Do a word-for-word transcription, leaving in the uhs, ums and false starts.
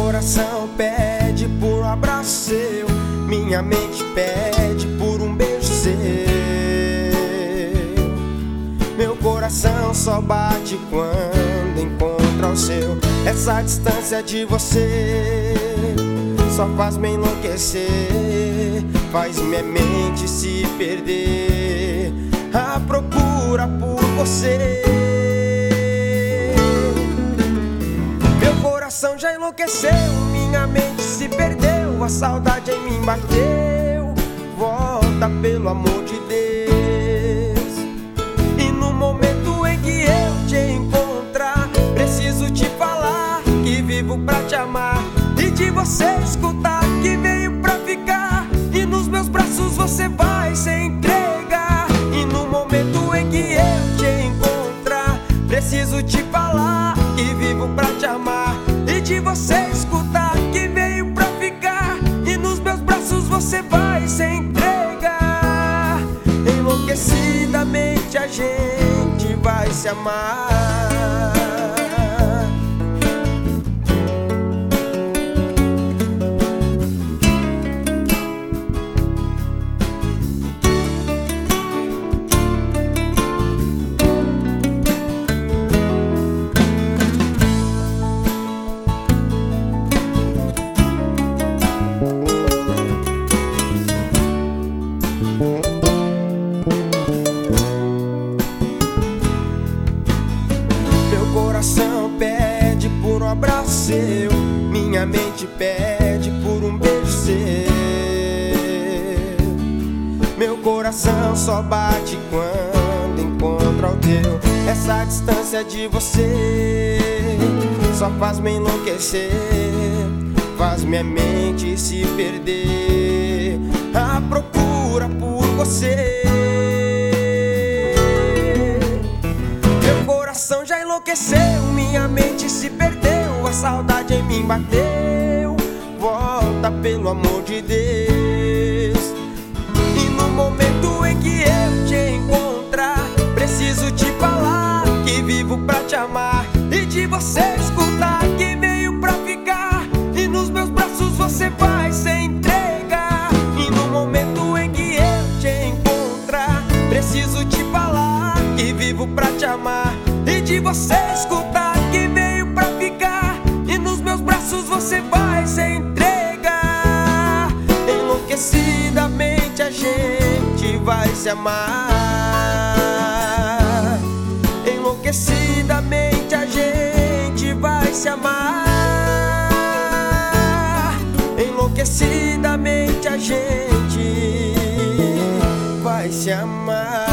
coração pede por um abraço seu, minha mente pede por um beijo seu. Meu coração só bate quando encontra o seu. Essa distância de você só faz me enlouquecer, faz minha mente se perder à procura por você. Meu coração já enlouqueceu, minha mente se perdeu, a saudade em mim bateu. Volta pelo amor de Deus. E no momento em que eu te encontrar, preciso te falar que vivo pra te amar e de você escutar que veio pra ficar. E nos meus braços você vai se entregar. E no momento em que eu te encontrar, preciso te falar que vivo pra te amar e de você escutar que veio pra ficar. E nos meus braços você vai se entregar. Enlouquecidamente a gente vai se amar. Meu coração pede por um abraço seu, minha mente pede por um beijo seu. Meu coração só bate quando encontra o teu. Essa distância de você só faz me enlouquecer, faz minha mente se perder à procura por você. Meu coração já enlouqueceu, minha mente se perdeu, a saudade em mim bateu. Volta pelo amor de Deus. E no momento em que eu te encontrar, preciso te falar que vivo pra te amar e de você escutar que veio pra ficar. E nos meus braços você vai se entregar. E no momento em que eu te encontrar, preciso te falar que vivo pra te amar e de você escutar que veio pra ficar. E nos meus braços você vai se entregar. Enlouquecidamente a gente vai se amar. Enlouquecidamente a gente vai se amar. Enlouquecidamente a gente vai se amar.